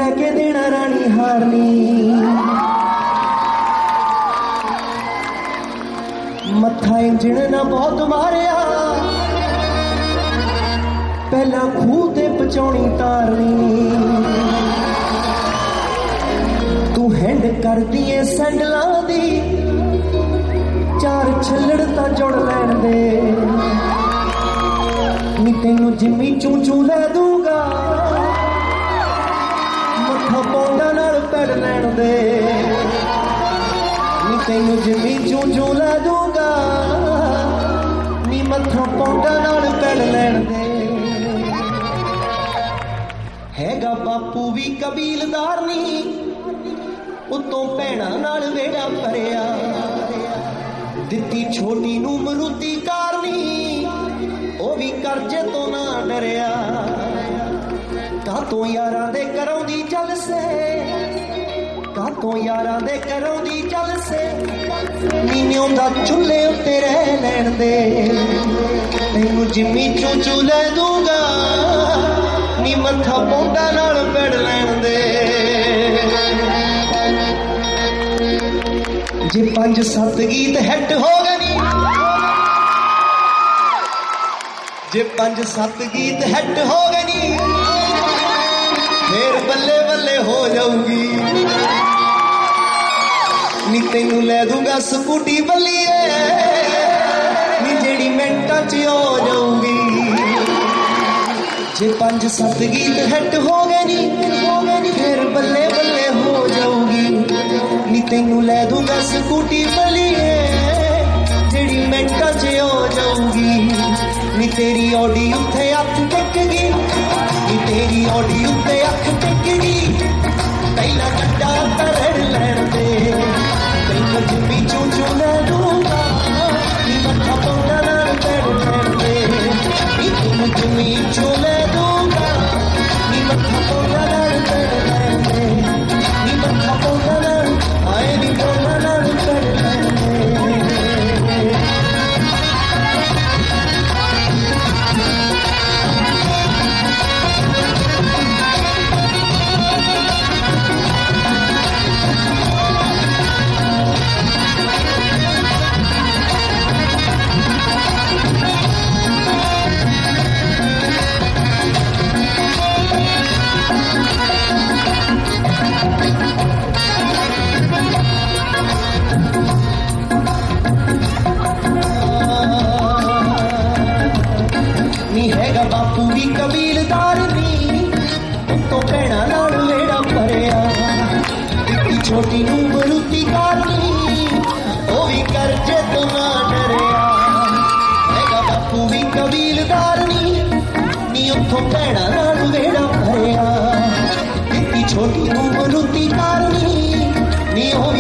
लैके देना रानी हारनी मत्था इंजन ना बहुत मारिया पहला खूह ते पहुंचाउणी तारनी तू हैंड कर दिए सैंडलां दी चार छल्लड़ तां जुड़ लैण दे नी तैनू जिम्मी चूं चूं लै दूंगा मत्था पौंडा नाल पैड़ लैण दे नी तैनू जिम्मी चूं चूं लै दूंगा नी मत्था पौंडा नाल पैड़ लैण दे हैगा बापू भी कबीलदार नहीं उतों भैणां नाल वेड़ा भरिया दित्ती छोटी नूं मरूती कारनी ओ भी करजे तो ना डरिया कातों यारां दे कराउंदी चल से कातों यारां दे कराउंदी चल से नीनियों दा चुल्हे उत्ते रह लैण दे तैनूं जिम्मी चूं चूं लै दूंगा नी मत्था पौंडा नाल पैड़ लैण दे जे 5-7 गीत हिट हो गए नी जे 5-7 गीत हिट हो गए नी फिर बल्ले बल्ले हो जाऊंगी नी तैनू लै दूंगा स्कूटी बल्लिए नी जेड़ी मिंटां च हो जाऊंगी जे 5-7 गीत हिट हो गए नी फिर बल्ले बल्ले हो जाऊंगी नी तैनू लै दूंगा स्कूटी बल्लिए जेड़ी मिंटां च हो जाऊंगी नी तेरी ऑडी उत्थे अख टेकगी नी तेरी ऑडी उत्ते अख टेकगी पहला गड्डा तरड़ लैण दे तैनू जिम्मी चूं चूं लै दूंगा नी मत्था पौंडा नाल पैड़ लैण दे नी तैनू जिम्मी चूं लै दूंगा नी मत्था पौंडा नाल पैड़ लैण दे नी मत्था पौंडा नाल आए नी पौंडा नाल पैड़ लैण दे नी हैगा बापू भी कबीलदार नी उतों भैणां नाल वेड़ा भरिया दित्ती छोटी नूं मरूती कारनी ओ भी करजे तो ना डरिया हैगा बापू भी कबीलदार नी उतों भैणां नाल वेड़ा भरिया दित्ती छोटी नूं मरूती कारनी नी ओ